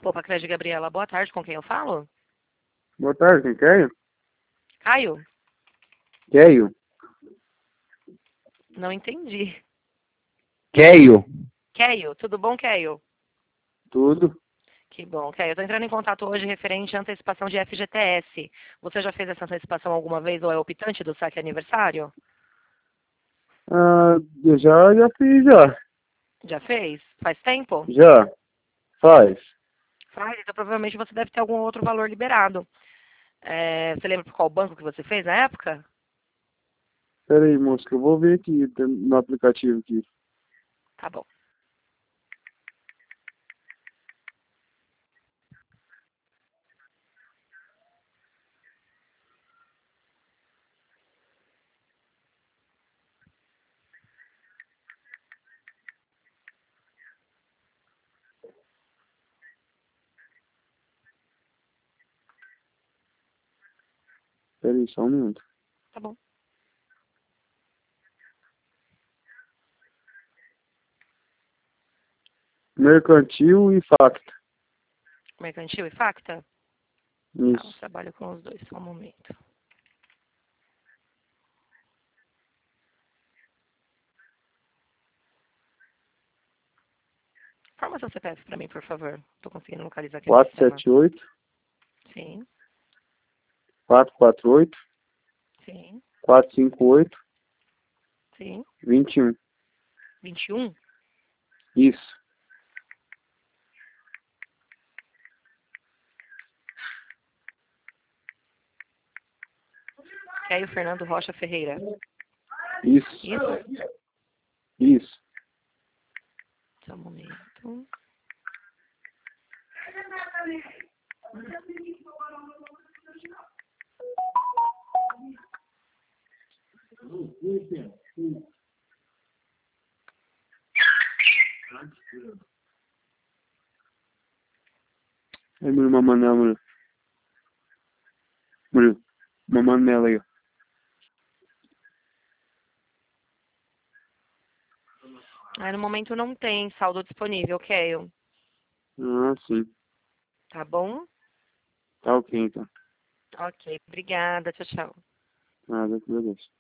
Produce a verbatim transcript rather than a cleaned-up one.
Ligou para a Crédito Gabriela. Boa tarde, com quem eu falo? Boa tarde, quem quer? Caio? Keio. Não entendi. Keio. Caio, tudo bom, Caio? Tudo. Que bom, Caio. Eu estou entrando em contato hoje referente à antecipação de F G T S. Você já fez essa antecipação alguma vez ou é optante do saque aniversário? Ah, eu já, já fiz, já. Já fez? Faz tempo? Já. Faz. Faz, então provavelmente você deve ter algum outro valor liberado. É, você lembra por qual banco que você fez na época? Pera aí, moço, que eu vou ver aqui no aplicativo aqui. Tá bom. Pera aí, só um minuto. Tá bom. Mercantil e Facta. Mercantil e Facta? Tá, eu Isso. trabalho com os dois, só um momento. Forma seu C P F para mim, por favor. Tô conseguindo localizar aqui no quatro sistema. sete oito, Sim, quatro quatro oito, sim, quatro cinco oito, sim. vinte e um. vinte e um? Isso. Caio Fernando Rocha Ferreira. Isso. Isso? Isso. Só um momento. Aí, Murilo, mamando nela, Murilo. Murilo, mamando nela aí, ó. Ah, no momento não tem saldo disponível, Caio. Ah, sim. Tá bom? Tá ok, então. Ok, obrigada. Tchau, tchau. Nada, que beleza.